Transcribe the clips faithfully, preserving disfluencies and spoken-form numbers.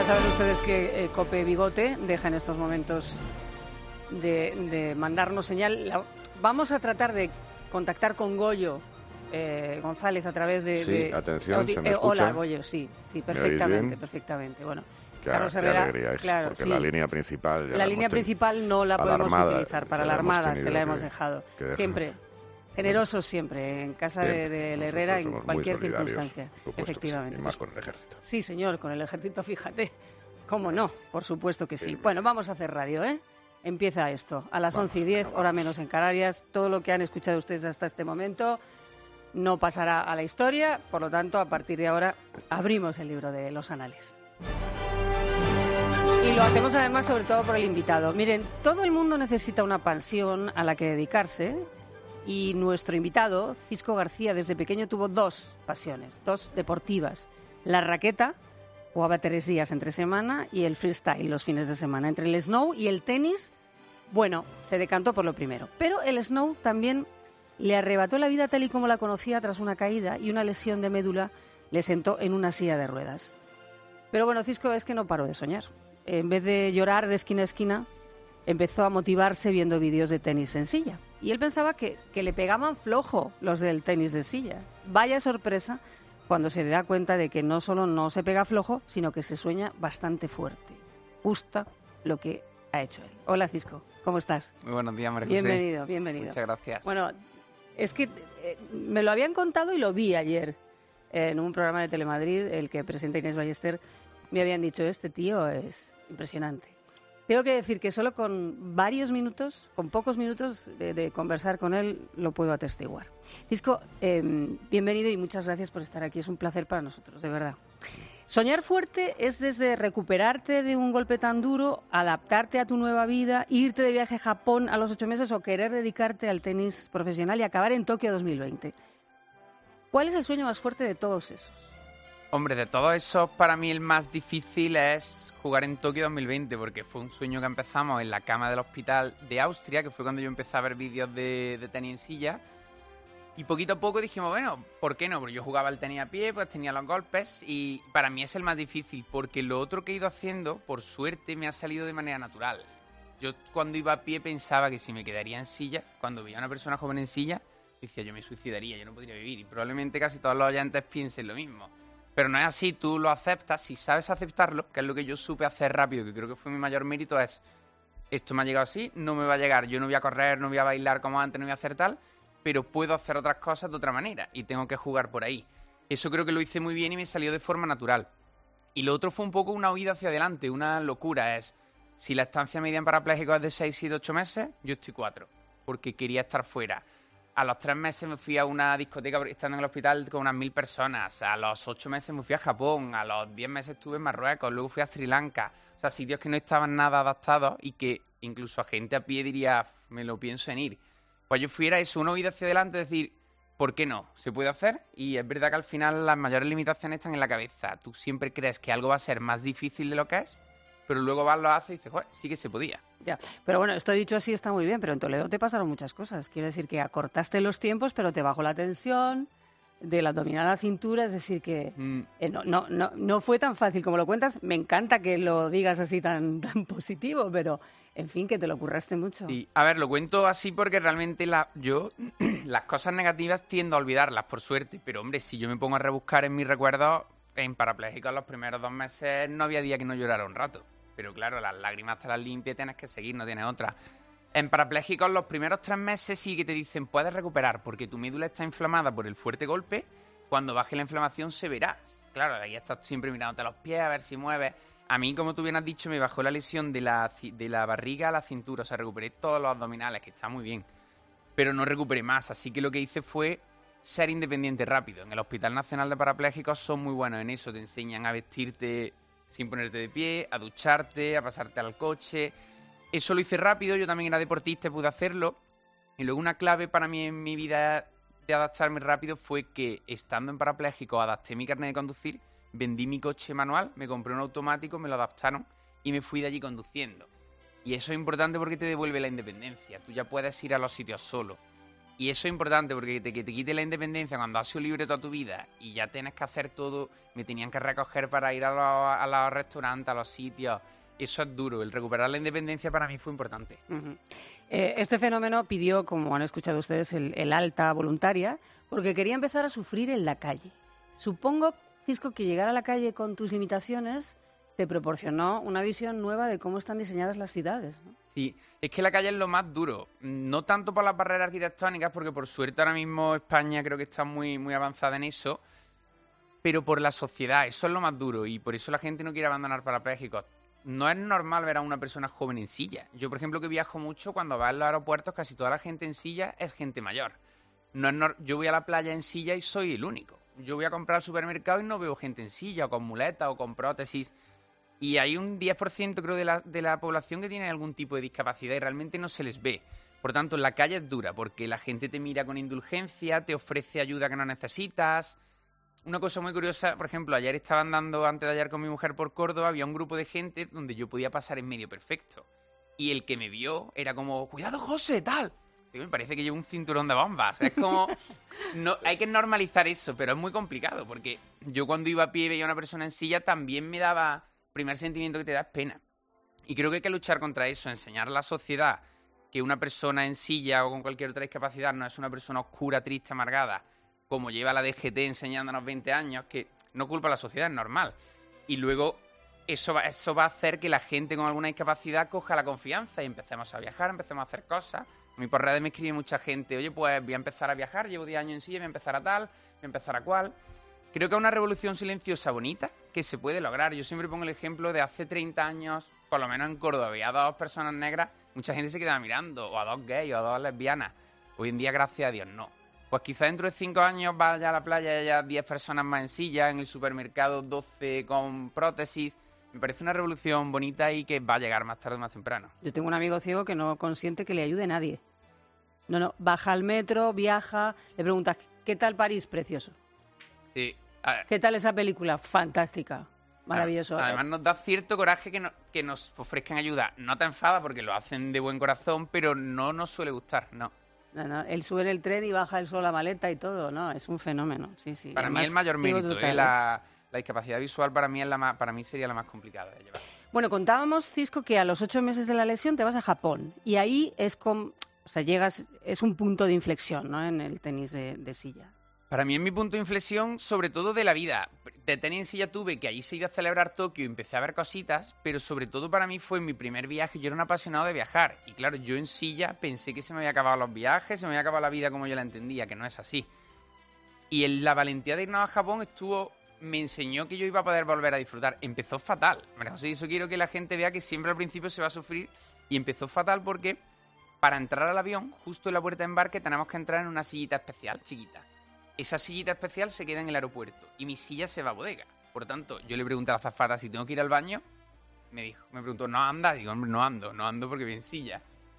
saben ustedes que eh, Cope Bigote deja en estos momentos de, de mandarnos señal. La, vamos a tratar de contactar con Goyo eh, González a través de... Sí, de, atención, de, ¿se me eh, escucha? Hola, Goyo, sí, sí, perfectamente, perfectamente. Bueno, Qué, Carlos qué Herrera, alegría es, claro, porque sí. la línea principal... Ya la línea principal no la podemos Armada, utilizar, para la Armada se la hemos dejado. Siempre. Generosos siempre, en casa de, de la Herrera, en cualquier circunstancia. Efectivamente. Sí, y más con el ejército. Sí, señor, con el ejército, fíjate. ¿Cómo no? Por supuesto que sí. sí. Bueno, vamos a hacer radio, ¿eh? Empieza esto. A las vamos, once y diez, hora menos en Canarias. Todo lo que han escuchado ustedes hasta este momento no pasará a la historia. Por lo tanto, a partir de ahora, abrimos el libro de los anales. Y lo hacemos además sobre todo por el invitado. Miren, todo el mundo necesita una pasión a la que dedicarse. Y nuestro invitado, Cisco García, desde pequeño tuvo dos pasiones, dos deportivas. La raqueta, jugaba tres días entre semana, y el freestyle los fines de semana. Entre el snow y el tenis, bueno, se decantó por lo primero. Pero el snow también le arrebató la vida tal y como la conocía tras una caída, y una lesión de médula le sentó en una silla de ruedas. Pero bueno, Cisco es que no paró de soñar. En vez de llorar de esquina a esquina, empezó a motivarse viendo vídeos de tenis en silla. Y él pensaba que, que le pegaban flojo los del tenis de silla. Vaya sorpresa cuando se da cuenta de que no solo no se pega flojo, sino que se sueña bastante fuerte. Justo lo que ha hecho él. Hola, Cisco, ¿cómo estás? Muy buenos días, María José. Bienvenido, bienvenido. Muchas gracias. Bueno, es que eh, me lo habían contado y lo vi ayer en un programa de Telemadrid, el que presenta Inés Ballester. Me habían dicho, este tío es impresionante. Tengo que decir que solo con varios minutos, con pocos minutos de, de conversar con él, lo puedo atestiguar. Cisco, eh, bienvenido y muchas gracias por estar aquí. Es un placer para nosotros, de verdad. Soñar fuerte es desde recuperarte de un golpe tan duro, adaptarte a tu nueva vida, irte de viaje a Japón a los ocho meses o querer dedicarte al tenis profesional y acabar en Tokio dos mil veinte. ¿Cuál es el sueño más fuerte de todos esos? Hombre, de todos esos, para mí el más difícil es jugar en Tokio dos mil veinte, porque fue un sueño que empezamos en la cama del hospital de Austria, que fue cuando yo empecé a ver vídeos de, de tenis en silla. Y poquito a poco dijimos, bueno, ¿por qué no? Porque yo jugaba al tenis a pie, pues tenía los golpes, y para mí es el más difícil, porque lo otro que he ido haciendo, por suerte, me ha salido de manera natural. Yo cuando iba a pie pensaba que si me quedaría en silla, cuando veía a una persona joven en silla, decía, yo me suicidaría, yo no podría vivir, y probablemente casi todos los oyentes piensen lo mismo. Pero no es así, tú lo aceptas, si sabes aceptarlo, que es lo que yo supe hacer rápido, que creo que fue mi mayor mérito, es, esto me ha llegado así, no me va a llegar, yo no voy a correr, no voy a bailar como antes, no voy a hacer tal, pero puedo hacer otras cosas de otra manera y tengo que jugar por ahí. Eso creo que lo hice muy bien y me salió de forma natural. Y lo otro fue un poco una huida hacia adelante, una locura, es, si la estancia media en parapléjico es de seis, siete, ocho meses, yo estoy cuatro, porque quería estar fuera. A los tres meses me fui a una discoteca estando en el hospital con unas mil personas. A los ocho meses me fui a Japón. A los diez meses estuve en Marruecos. Luego fui a Sri Lanka. O sea, sitios que no estaban nada adaptados y que incluso a gente a pie diría, me lo pienso en ir. Pues yo fui a eso, una huida hacia adelante, decir, ¿por qué no? ¿Se puede hacer? Y es verdad que al final las mayores limitaciones están en la cabeza. Tú siempre crees que algo va a ser más difícil de lo que es, pero luego vas, lo haces y dices, joder, sí que se podía. Ya, pero bueno, esto dicho así está muy bien, pero en Toledo te pasaron muchas cosas. Quiero decir que acortaste los tiempos, pero te bajó la tensión del abdominal a la cintura, es decir que mm. eh, no, no, no, no fue tan fácil como lo cuentas. Me encanta que lo digas así tan, tan positivo, pero en fin, que te lo curraste mucho. Sí, a ver, lo cuento así porque realmente la, yo las cosas negativas tiendo a olvidarlas, por suerte, pero hombre, si yo me pongo a rebuscar en mis recuerdos, en parapléjicos los primeros dos meses no había día que no llorara un rato. Pero claro, las lágrimas te las limpias y tienes que seguir, no tienes otra. En parapléjicos los primeros tres meses sí que te dicen puedes recuperar porque tu médula está inflamada por el fuerte golpe. Cuando baje la inflamación se verá. Claro, ahí estás siempre mirándote los pies a ver si mueves. A mí, como tú bien has dicho, me bajó la lesión de la, de la barriga a la cintura. O sea, recuperé todos los abdominales, que está muy bien. Pero no recuperé más, así que lo que hice fue ser independiente rápido. En el Hospital Nacional de Parapléjicos son muy buenos en eso. Te enseñan a vestirte sin ponerte de pie, a ducharte, a pasarte al coche. Eso lo hice rápido, yo también era deportista y pude hacerlo. Y luego una clave para mí en mi vida de adaptarme rápido fue que, estando en parapléjico, adapté mi carnet de conducir, vendí mi coche manual, me compré un automático, me lo adaptaron y me fui de allí conduciendo. Y eso es importante porque te devuelve la independencia. Tú ya puedes ir a los sitios solo. Y eso es importante porque te, que te quite la independencia cuando has sido libre toda tu vida y ya tienes que hacer todo, me tenían que recoger para ir a los, a los restaurantes, a los sitios. Eso es duro, el recuperar la independencia para mí fue importante. Uh-huh. Eh, este fenómeno pidió, como han escuchado ustedes, el, el alta voluntaria, porque quería empezar a sufrir en la calle. Supongo, Cisco, que llegar a la calle con tus limitaciones te proporcionó una visión nueva de cómo están diseñadas las ciudades, ¿no? Sí, es que la calle es lo más duro, no tanto por las barreras arquitectónicas, porque por suerte ahora mismo España creo que está muy, muy avanzada en eso, pero por la sociedad, eso es lo más duro y por eso la gente no quiere abandonar parapléjicos. No es normal ver a una persona joven en silla. Yo, por ejemplo, que viajo mucho, cuando vas a los aeropuertos casi toda la gente en silla es gente mayor. No es nor- Yo voy a la playa en silla y soy el único. Yo voy a comprar al supermercado y no veo gente en silla o con muletas o con prótesis. Y hay un diez por ciento creo de la, de la población que tiene algún tipo de discapacidad y realmente no se les ve. Por tanto, en la calle es dura porque la gente te mira con indulgencia, te ofrece ayuda que no necesitas. Una cosa muy curiosa, por ejemplo, ayer estaba andando, antes de ayer con mi mujer por Córdoba, había un grupo de gente donde yo podía pasar en medio perfecto. Y el que me vio era como, cuidado José, tal. Digo, me parece que llevo un cinturón de bombas. Es como, no, hay que normalizar eso, pero es muy complicado porque yo cuando iba a pie y veía a una persona en silla también me daba... primer sentimiento que te da es pena. Y creo que hay que luchar contra eso, enseñar a la sociedad que una persona en silla o con cualquier otra discapacidad no es una persona oscura, triste, amargada, como lleva la D G T enseñándonos veinte años, que no culpa a la sociedad, es normal. Y luego eso va, eso va a hacer que la gente con alguna discapacidad coja la confianza y empecemos a viajar, empecemos a hacer cosas. A mí por redes me escribe mucha gente, oye, pues voy a empezar a viajar, llevo diez años en silla, voy a empezar a tal, voy a empezar a cual... Creo que es una revolución silenciosa bonita que se puede lograr. Yo siempre pongo el ejemplo de hace treinta años, por lo menos en Córdoba, había dos personas negras, mucha gente se quedaba mirando, o a dos gays, o a dos lesbianas. Hoy en día, gracias a Dios, no. Pues quizá dentro de cinco años vaya a la playa y haya diez personas más en silla, en el supermercado doce con prótesis. Me parece una revolución bonita y que va a llegar más tarde o más temprano. Yo tengo un amigo ciego que no consiente que le ayude nadie. No, no, baja al metro, viaja, le preguntas, ¿qué tal París? Precioso. Sí. ¿Qué tal esa película? Fantástica. Maravilloso. Además nos da cierto coraje que, no, que nos ofrezcan ayuda. No te enfada porque lo hacen de buen corazón, pero no nos suele gustar, no. No, no, él sube en el tren y baja él solo la maleta y todo, ¿no? Es un fenómeno, sí, sí. Para Además, mí el mayor mérito, total, ¿eh? la, la discapacidad visual para mí, es la más, para mí sería la más complicada de llevar. Bueno, contábamos, Cisco, que a los ocho meses de la lesión te vas a Japón y ahí es como, o sea, llegas, es un punto de inflexión, ¿no? En el tenis de, de silla. Para mí es mi punto de inflexión, sobre todo de la vida. De tenis en silla tuve que allí se iba a celebrar Tokio y empecé a ver cositas, pero sobre todo para mí fue mi primer viaje. Yo era un apasionado de viajar y claro, yo en silla pensé que se me había acabado los viajes, se me había acabado la vida como yo la entendía, que no es así. Y en la valentía de irnos a Japón estuvo, me enseñó que yo iba a poder volver a disfrutar. Empezó fatal. María José, eso quiero que la gente vea que siempre al principio se va a sufrir y empezó fatal porque para entrar al avión, justo en la puerta de embarque, tenemos que entrar en una sillita especial, chiquita. Esa sillita especial se queda en el aeropuerto y mi silla se va a bodega. Por tanto, yo le pregunté a la azafata si tengo que ir al baño. Me dijo, me preguntó, ¿no anda? Digo, hombre, no ando, no ando porque voy en silla.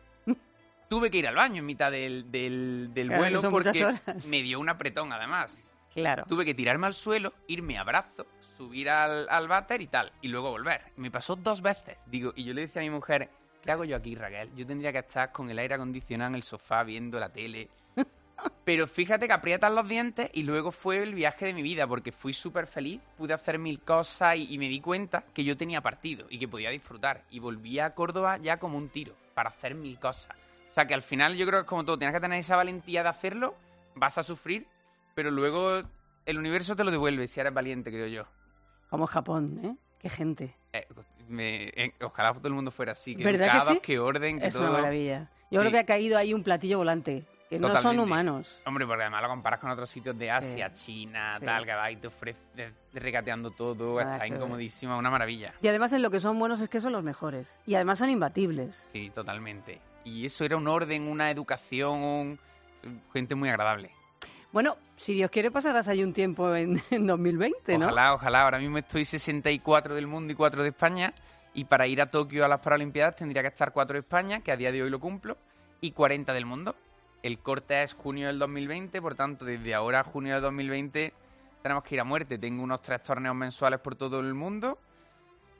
Tuve que ir al baño en mitad del, del, del claro, vuelo porque horas. me dio un apretón además. Claro. Tuve que tirarme al suelo, irme a brazo, subir al, al váter y tal, y luego volver. Me pasó dos veces. Digo, y yo le decía a mi mujer, ¿qué hago yo aquí, Raquel? Yo tendría que estar con el aire acondicionado en el sofá viendo la tele. Pero fíjate que aprietas los dientes y luego fue el viaje de mi vida porque fui súper feliz, pude hacer mil cosas y, y me di cuenta que yo tenía partido y que podía disfrutar. Y volví a Córdoba ya como un tiro para hacer mil cosas. O sea que al final yo creo que es como todo, tienes que tener esa valentía de hacerlo, vas a sufrir, pero luego el universo te lo devuelve si eres valiente, creo yo. Como Japón, ¿eh? Qué gente. Eh, me, eh, ojalá todo el mundo fuera así, que ¿verdad educados, que sí? que orden, que es todo. Es una maravilla. Yo sí. creo que ha caído ahí un platillo volante. Que no Totalmente. son humanos. Hombre, porque además lo comparas con otros sitios de Asia, sí. China, sí. tal, que va y te ofrece regateando todo, ah, está incomodísimo, ver. Una maravilla. Y además en lo que son buenos es que son los mejores. Y además son imbatibles. Sí, totalmente. Y eso era un orden, una educación, un... gente muy agradable. Bueno, si Dios quiere pasarás ahí un tiempo en, en dos mil veinte, ¿no? Ojalá, ojalá. Ahora mismo estoy sesenta y cuatro del mundo y cuatro de España. Y para ir a Tokio a las Paralimpiadas tendría que estar cuatro de España, que a día de hoy lo cumplo, y cuarenta del mundo. El corte es junio del dos mil veinte, por tanto, desde ahora a junio del dos mil veinte tenemos que ir a muerte. Tengo unos tres torneos mensuales por todo el mundo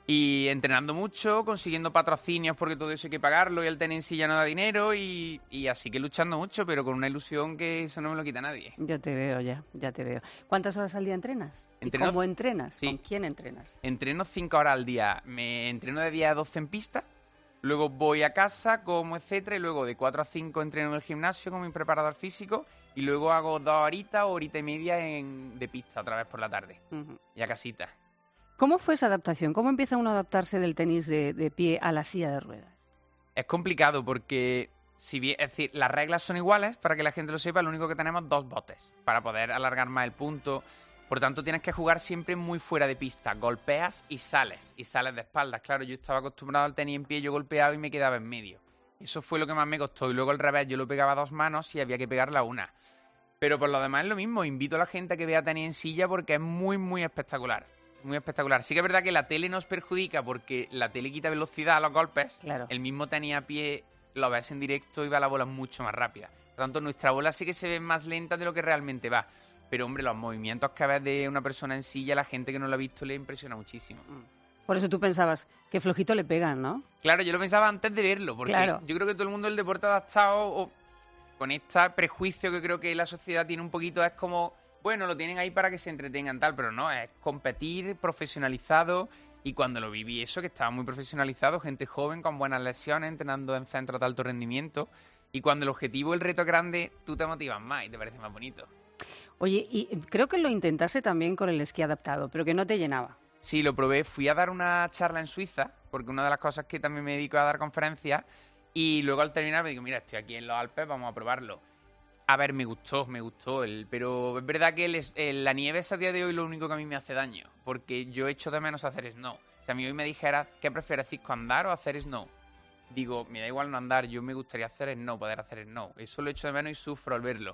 Y entrenando mucho, consiguiendo patrocinios porque todo eso hay que pagarlo y el tenis en silla no da dinero y, y así que luchando mucho, pero con una ilusión que eso no me lo quita nadie. Ya te veo, ya, ya te veo. ¿Cuántas horas al día entrenas? Entreno, ¿Y cómo entrenas? sí. ¿Con quién entrenas? Entreno cinco horas al día. Me entreno de diez a doce en pista, luego voy a casa, como etcétera, y luego de cuatro a cinco entreno en el gimnasio con mi preparador físico y luego hago dos horitas o horita y media en, de pista otra vez por la tarde. Uh-huh. Y a casita. ¿Cómo fue esa adaptación? ¿Cómo empieza uno a adaptarse del tenis de, de pie a la silla de ruedas? Es complicado porque, si bien, es decir, las reglas son iguales, para que la gente lo sepa, lo único que tenemos dos botes para poder alargar más el punto. Por tanto, tienes que jugar siempre muy fuera de pista. Golpeas y sales, y sales de espaldas. Claro, yo estaba acostumbrado al tenis en pie, yo golpeaba y me quedaba en medio. Eso fue lo que más me costó. Y luego al revés, yo lo pegaba a dos manos y había que pegarla a una. Pero por lo demás es lo mismo. Invito a la gente a que vea tenis en silla porque es muy, muy espectacular. Muy espectacular. Sí que es verdad que la tele nos perjudica porque la tele quita velocidad a los golpes. Claro. El mismo tenis a pie lo ves en directo y va la bola mucho más rápida. Por tanto, nuestra bola sí que se ve más lenta de lo que realmente va. Pero, hombre, los movimientos que ves de una persona en silla, la gente que no lo ha visto le impresiona muchísimo. Por eso tú pensabas que flojito le pegan, ¿no? Claro, yo lo pensaba antes de verlo, porque claro. Yo creo que todo el mundo del deporte adaptado, o con este prejuicio que creo que la sociedad tiene un poquito, es como, bueno, lo tienen ahí para que se entretengan tal, pero no, es competir, profesionalizado, y cuando lo viví eso, que estaba muy profesionalizado, gente joven con buenas lesiones, entrenando en centros de alto rendimiento, y cuando el objetivo, el reto es grande, tú te motivas más y te parece más bonito. Oye, y creo que lo intentaste también con el esquí adaptado, pero que no te llenaba. Sí, lo probé. Fui a dar una charla en Suiza, porque una de las cosas que también me dedico a dar conferencias, y luego al terminar me digo, mira, estoy aquí en los Alpes, vamos a probarlo. A ver, me gustó, me gustó, el, pero es verdad que el, el, la nieve es a día de hoy lo único que a mí me hace daño, porque yo echo de menos hacer snow. Si a mí hoy me dijera, ¿qué prefieres, Cisco, andar o hacer snow? Digo, me da igual no andar, yo me gustaría hacer snow, poder hacer snow. Eso lo echo de menos y sufro al verlo.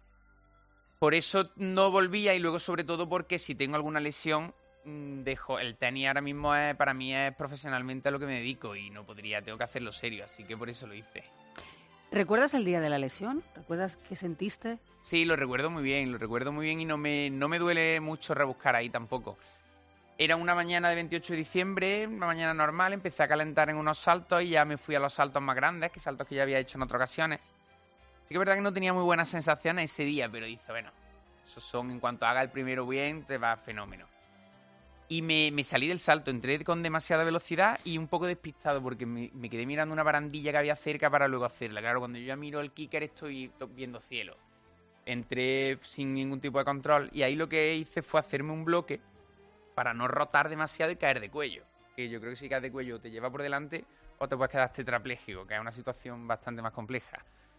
Por eso no volvía y luego sobre todo porque si tengo alguna lesión, dejo el tenis ahora mismo es, para mí es profesionalmente a lo que me dedico y no podría, tengo que hacerlo serio, así que por eso lo hice. ¿Recuerdas el día de la lesión? ¿Recuerdas qué sentiste? Sí, lo recuerdo muy bien, lo recuerdo muy bien y no me, no me duele mucho rebuscar ahí tampoco. Era una mañana de veintiocho de diciembre, una mañana normal, empecé a calentar en unos saltos y ya me fui a los saltos más grandes, que saltos que ya había hecho en otras ocasiones. Sí que es verdad que no tenía muy buenas sensaciones ese día, pero dice, bueno, esos son, en cuanto haga el primero bien, te va fenómeno. Y me, me salí del salto, entré con demasiada velocidad y un poco despistado porque me, me quedé mirando una barandilla que había cerca para luego hacerla. Claro, cuando yo ya miro el kicker estoy viendo cielo. Entré sin ningún tipo de control y ahí lo que hice fue hacerme un bloque para no rotar demasiado y caer de cuello. Que yo creo que si caes de cuello te lleva por delante o te puedes quedar tetrapléjico, que es una situación bastante más compleja.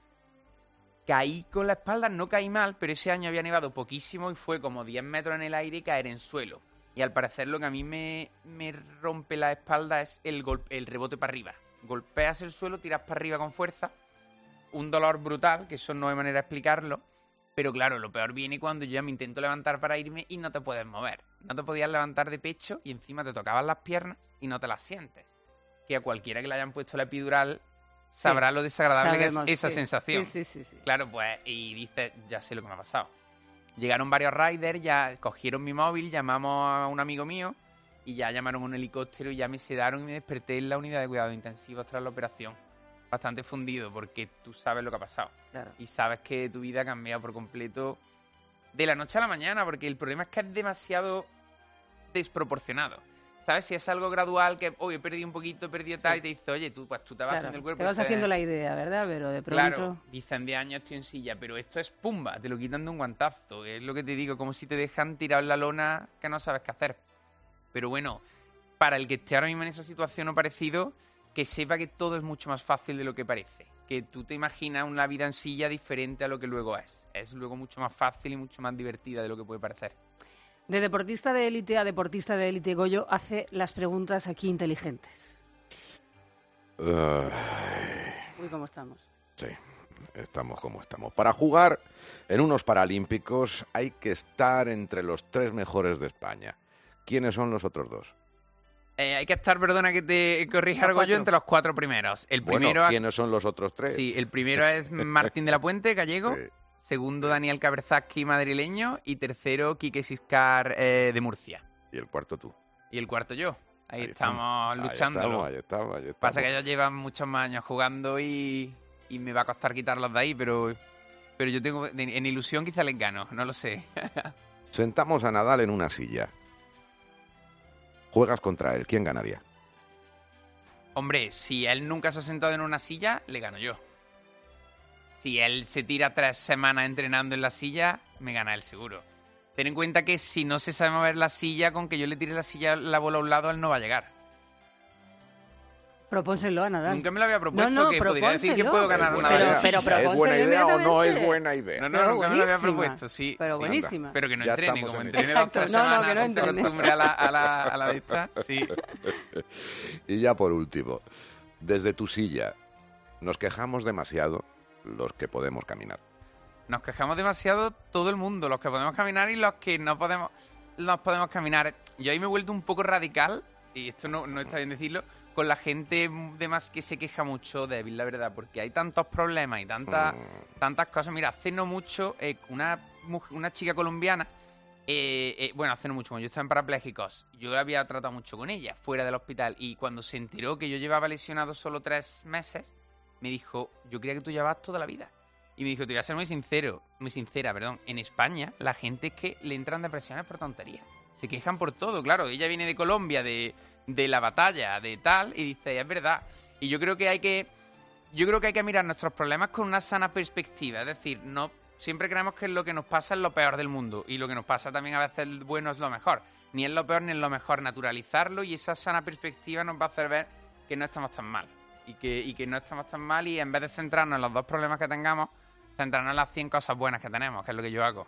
Caí con la espalda, no caí mal, pero ese año había nevado poquísimo y fue como diez metros en el aire y caer en suelo. Y al parecer lo que a mí me, me rompe la espalda es el, golpe, el rebote para arriba. Golpeas el suelo, tiras para arriba con fuerza, un dolor brutal, que eso no hay manera de explicarlo, pero claro, lo peor viene cuando yo ya me intento levantar para irme y no te puedes mover. No te podías levantar de pecho y encima te tocaban las piernas y no te las sientes. Que a cualquiera que le hayan puesto la epidural sabrá sí, lo desagradable sabemos, que es esa sí. sensación. Sí, sí, sí, sí. Claro, pues, y dices, ya sé lo que me ha pasado. Llegaron varios riders, ya cogieron mi móvil, llamamos a un amigo mío y ya llamaron un helicóptero y ya me sedaron y me desperté en la unidad de cuidados intensivos tras la operación. Bastante fundido porque tú sabes lo que ha pasado. Claro. Y sabes que tu vida ha cambiado por completo de la noche a la mañana, porque el problema es que es demasiado desproporcionado. ¿Sabes? Si es algo gradual, que hoy he perdido un poquito, he perdido tal, sí. Y te dice, oye, tú, pues tú te vas claro, haciendo el cuerpo. Te vas dices, haciendo la idea, ¿verdad? Pero de pronto... Claro, dicen de años estoy en silla, pero esto es pumba, te lo quitan de un guantazo. Es lo que te digo, como si te dejan tirado en la lona que no sabes qué hacer. Pero bueno, para el que esté ahora mismo en esa situación o parecido, que sepa que todo es mucho más fácil de lo que parece. Que tú te imaginas una vida en silla diferente a lo que luego es. Es luego mucho más fácil y mucho más divertida de lo que puede parecer. De deportista de élite a deportista de élite, Goyo hace las preguntas aquí inteligentes. Uh, Uy, ¿cómo estamos? Sí, estamos como estamos. Para jugar en unos Paralímpicos hay que estar entre los tres mejores de España. ¿Quiénes son los otros dos? Eh, hay que estar, perdona que te corrija algo yo, entre los cuatro primeros. El bueno, primero, ¿quiénes son los otros tres? Sí, el primero es Martín de la Puente, gallego. Sí. Segundo, Daniel Kaberzaski, madrileño. Y tercero, Quique Siscar, eh, de Murcia. ¿Y el cuarto tú? Y el cuarto yo. Ahí, Ahí estamos, estamos. luchándolo. Ahí estamos, ahí estamos, ahí estamos. Pasa que ellos llevan muchos más años jugando y, y me va a costar quitarlos de ahí, pero, pero yo tengo en ilusión quizá les gano, no lo sé. Sentamos a Nadal en una silla. Juegas contra él, ¿quién ganaría? Hombre, si él nunca se ha sentado en una silla, le gano yo. Si él se tira tres semanas entrenando en la silla, me gana él seguro. Ten en cuenta que si no se sabe mover la silla, con que yo le tire la silla, la bola a un lado, él no va a llegar. Propónselo a Nadal. Nunca me lo había propuesto, no, no, que podría decir que puedo ganar una pero, vez. pero ¿Es buena propónselo idea o no es inmediatamente. buena idea? No, no, Pero nunca me lo había buenísima. propuesto, sí. Pero sí. buenísima. Pero que no Ya entrene, estamos como en entrene ello. dos tres Exacto, no, no, semanas, que no se entrene. acostumbre a la, a la, a la de esta, sí. Y ya por último, desde tu silla, nos quejamos demasiado los que podemos caminar. Nos quejamos demasiado todo el mundo, los que podemos caminar y los que no podemos, no podemos caminar. Yo ahí me he vuelto un poco radical, y esto no, no está bien decirlo, con la gente de más que se queja mucho débil, la verdad, porque hay tantos problemas y tantas, Mm. tantas cosas. Mira, hace no mucho, eh, una, mujer- una chica colombiana, eh, eh, bueno, hace no mucho, cuando yo estaba en parapléjicos, yo había tratado mucho con ella, fuera del hospital, y cuando se enteró que yo llevaba lesionado solo tres meses, me dijo, yo creía que tú llevabas toda la vida. Y me dijo, te voy a ser muy sincero, muy sincera, perdón, en España la gente es que le entran depresiones por tonterías. Se quejan por todo, claro. Ella viene de Colombia, de, de la batalla, de tal, y dice, es verdad. Y yo creo que hay que yo creo que hay que mirar nuestros problemas con una sana perspectiva. Es decir, no siempre creemos que lo que nos pasa es lo peor del mundo. Y lo que nos pasa también a veces el bueno es lo mejor. Ni es lo peor ni es lo mejor. Naturalizarlo y esa sana perspectiva nos va a hacer ver que no estamos tan mal. Y que, y que no estamos tan mal y en vez de centrarnos en los dos problemas que tengamos, centrarnos en las cien cosas buenas que tenemos, que es lo que yo hago.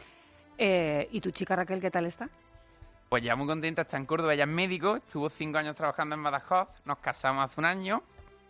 Eh, ¿Y tu chica Raquel qué tal está? Pues ya muy contenta, está en Córdoba, ella es médico, estuvo cinco años trabajando en Badajoz, nos casamos hace un año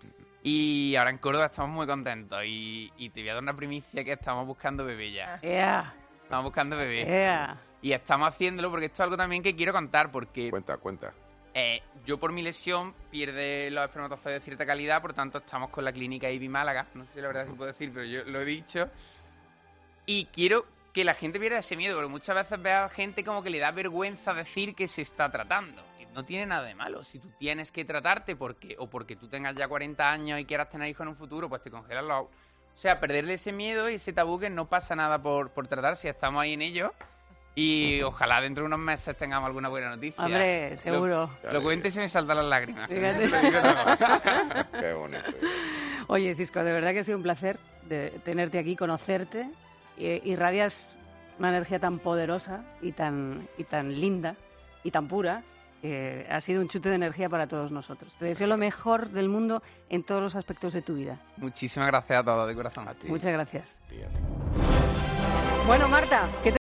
y ahora en Córdoba estamos muy contentos y, y te voy a dar una primicia que estamos buscando bebé ya. ¡Ea! Estamos buscando bebé. ¡Ea! Y estamos haciéndolo porque esto es algo también que quiero contar porque Cuenta, cuenta. eh, yo por mi lesión pierde los espermatozoides de cierta calidad, por tanto estamos con la clínica I B I Málaga, no sé si la verdad se puede decir, pero yo lo he dicho, y quiero que la gente pierda ese miedo, porque muchas veces veo a gente como que le da vergüenza decir que se está tratando. Y no tiene nada de malo. Si tú tienes que tratarte porque o porque tú tengas ya cuarenta años y quieras tener hijos en un futuro, pues te congelas los... O sea, perderle ese miedo y ese tabú que no pasa nada por, por tratarse. Estamos ahí en ello y ojalá dentro de unos meses tengamos alguna buena noticia. Hombre, seguro. Lo, lo cuento y se me saltan las lágrimas. Fíjate. Lo digo todo. Qué bonito. Oye, Cisco, de verdad que ha sido un placer de tenerte aquí, conocerte. Eh, irradias una energía tan poderosa y tan, y tan linda y tan pura. Eh, ha sido un chute de energía para todos nosotros. Te deseo lo mejor del mundo en todos los aspectos de tu vida. Muchísimas gracias a todos, de corazón. A ti. Muchas gracias. Tía. Bueno, Marta, ¿qué te